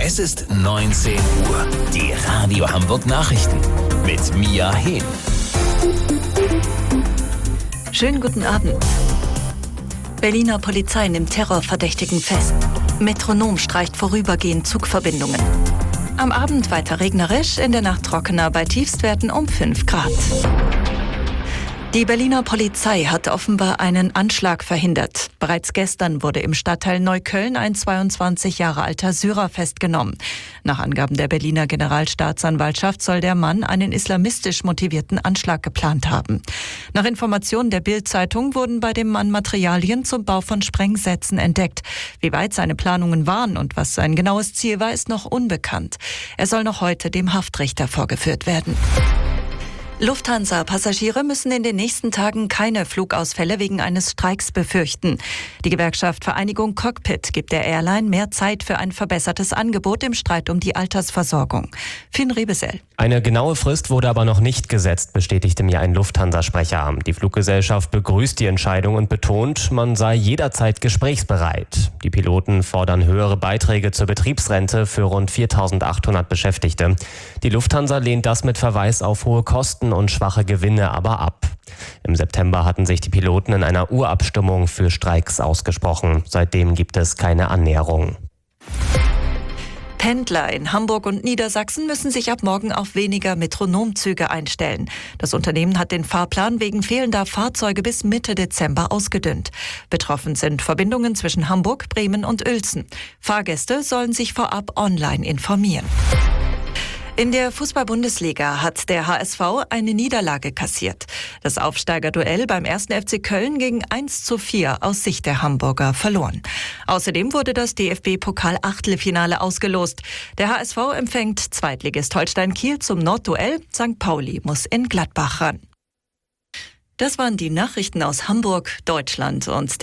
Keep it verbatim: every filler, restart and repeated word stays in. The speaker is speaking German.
Es ist neunzehn Uhr. Die Radio Hamburg Nachrichten mit Mia Hehn. Schönen guten Abend. Berliner Polizei nimmt Terrorverdächtigen fest. Metronom streicht vorübergehend Zugverbindungen. Am Abend weiter regnerisch, in der Nacht trockener bei Tiefstwerten um fünf Grad. Die Berliner Polizei hat offenbar einen Anschlag verhindert. Bereits gestern wurde im Stadtteil Neukölln ein zweiundzwanzig Jahre alter Syrer festgenommen. Nach Angaben der Berliner Generalstaatsanwaltschaft soll der Mann einen islamistisch motivierten Anschlag geplant haben. Nach Informationen der Bild-Zeitung wurden bei dem Mann Materialien zum Bau von Sprengsätzen entdeckt. Wie weit seine Planungen waren und was sein genaues Ziel war, ist noch unbekannt. Er soll noch heute dem Haftrichter vorgeführt werden. Lufthansa-Passagiere müssen in den nächsten Tagen keine Flugausfälle wegen eines Streiks befürchten. Die Gewerkschaft Vereinigung Cockpit gibt der Airline mehr Zeit für ein verbessertes Angebot im Streit um die Altersversorgung. Finn Rebesell. Eine genaue Frist wurde aber noch nicht gesetzt, bestätigte mir ein Lufthansa-Sprecher. Die Fluggesellschaft begrüßt die Entscheidung und betont, man sei jederzeit gesprächsbereit. Die Piloten fordern höhere Beiträge zur Betriebsrente für rund viertausendachthundert Beschäftigte. Die Lufthansa lehnt das mit Verweis auf hohe Kosten und schwache Gewinne aber ab. Im September hatten sich die Piloten in einer Urabstimmung für Streiks ausgesprochen. Seitdem gibt es keine Annäherung. Pendler in Hamburg und Niedersachsen müssen sich ab morgen auf weniger Metronomzüge einstellen. Das Unternehmen hat den Fahrplan wegen fehlender Fahrzeuge bis Mitte Dezember ausgedünnt. Betroffen sind Verbindungen zwischen Hamburg, Bremen und Uelzen. Fahrgäste sollen sich vorab online informieren. In der Fußball-Bundesliga hat der H S V eine Niederlage kassiert. Das Aufsteigerduell beim ersten F C Köln ging eins zu vier aus Sicht der Hamburger verloren. Außerdem wurde das D F B-Pokal-Achtelfinale ausgelost. Der H S V empfängt Zweitligist Holstein Kiel zum Nordduell. Sankt Pauli muss in Gladbach ran. Das waren die Nachrichten aus Hamburg, Deutschland und